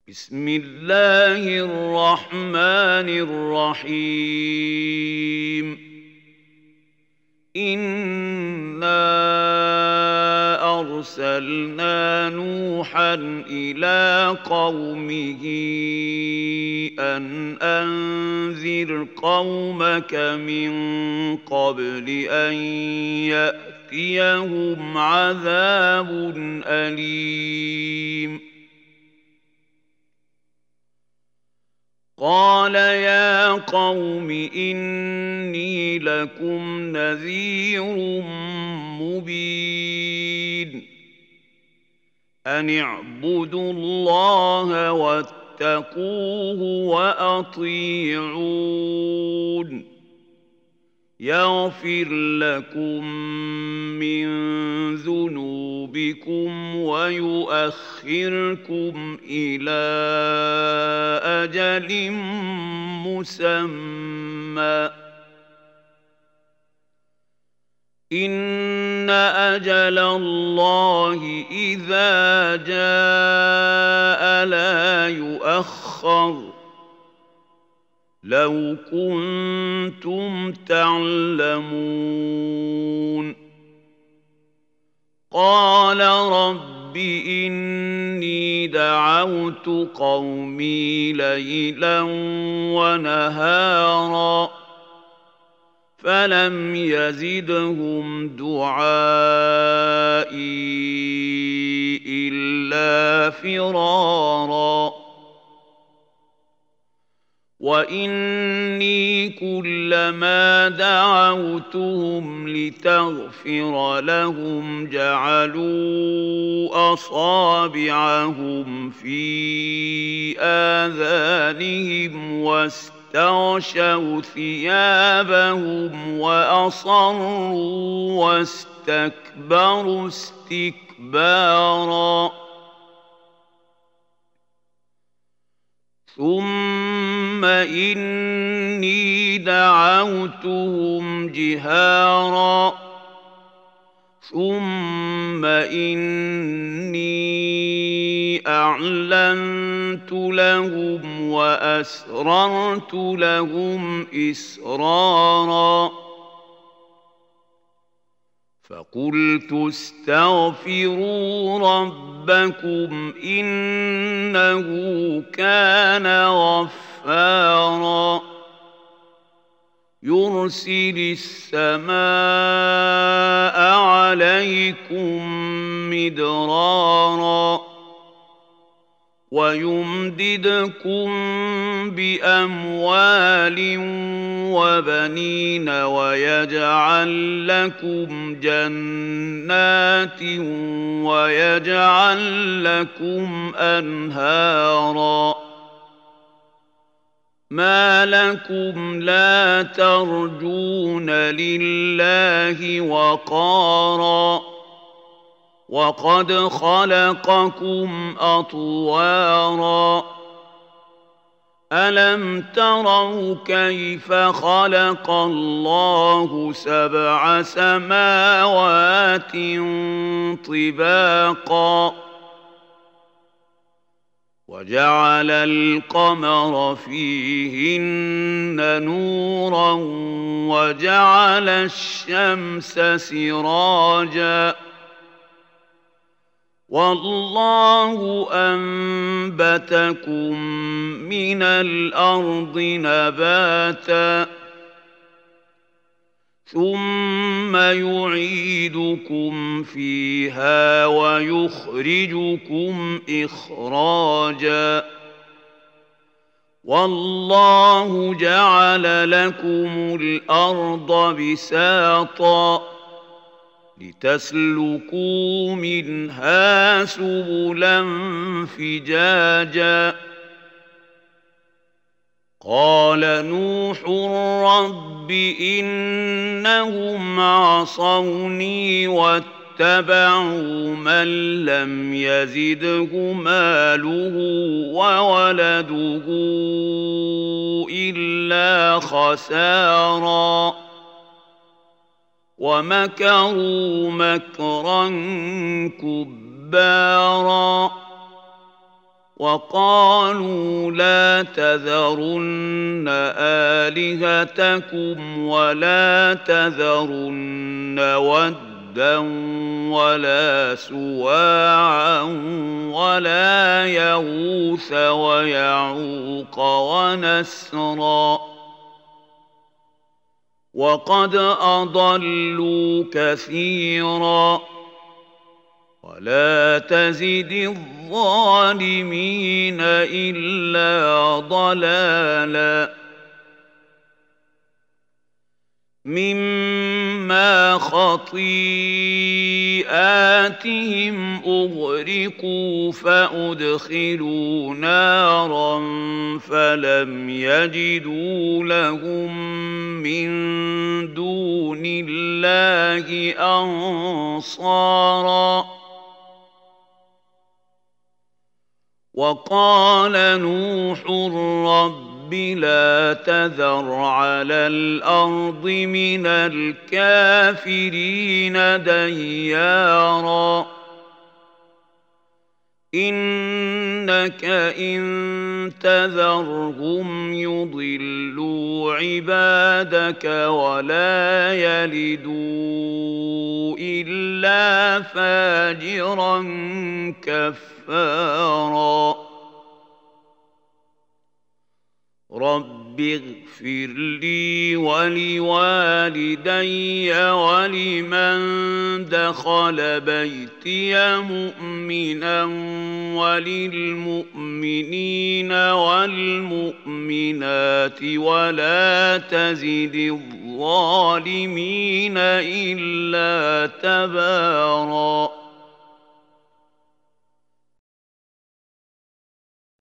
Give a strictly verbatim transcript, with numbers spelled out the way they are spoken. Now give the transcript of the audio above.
بسم الله الرحمن الرحيم إنا أرسلنا نوحا إلى قومه أن أنذر قومك من قبل أن يأتيهم عذاب أليم قال يا قوم إني لكم نذير مبين أن اعبدوا الله واتقوه وأطيعون يغفر لكم من ذنوبكم ويؤخركم إلى أجل مسمى إن أجل الله إذا جاء لا يؤخر لو كنتم تعلمون قال رب إني دعوت قومي ليلا ونهارا فلم يزدهم دعائي إلا فرارا وإني كلما دعوتهم لتغفر لهم جعلوا أصابعهم في آذانهم واستغشوا ثيابهم وأصروا واستكبروا استكبارا ثم إني دعوتهم جهارا ثم إني أعلنت لهم وأسررت لهم إسرارا فقلت استغفروا ربكم إنه كان غفارا يرسل السماء عليكم مدرارا ويمددكم بأموال وبنين ويجعل لكم جنات ويجعل لكم أنهارا ما لكم لا ترجون لله وقارا وقد خلقكم أطوارا ألم تروا كيف خلق الله سبع سماوات طباقا وجعل القمر فيهن نورا وجعل الشمس سراجا والله أنبتكم من الأرض نباتا ثم يعيدكم فيها ويخرجكم إخراجا والله جعل لكم الأرض بساطا لتسلكوا منها سبلا فجاجا قال نوح رب إنهم عصوني واتبعوا من لم يزده ماله وولده إلا خسارا ومكروا مكرا كبارا وقالوا لا تذرن آلهتكم ولا تذرن ودا ولا سواعا ولا يغوث ويعوق ونسرا وقد أضلوا كثيرا ولا تزد الظالمين إلا ضلالا مما خطيئاتهم أغرقوا فأدخلوا نارا فلم يجدوا لهم من دون الله أنصارا وقال نوح رب لا تذر على الأرض من الكافرين ديارا إنك إن تذرهم يضلوا عبادك ولا يلدوا إلا فاجرا كفارا رب اغفر لي ولوالدي ولمن دخل بيتي مؤمنا وللمؤمنين والمؤمنات ولا تزد الظالمين إلا تباراً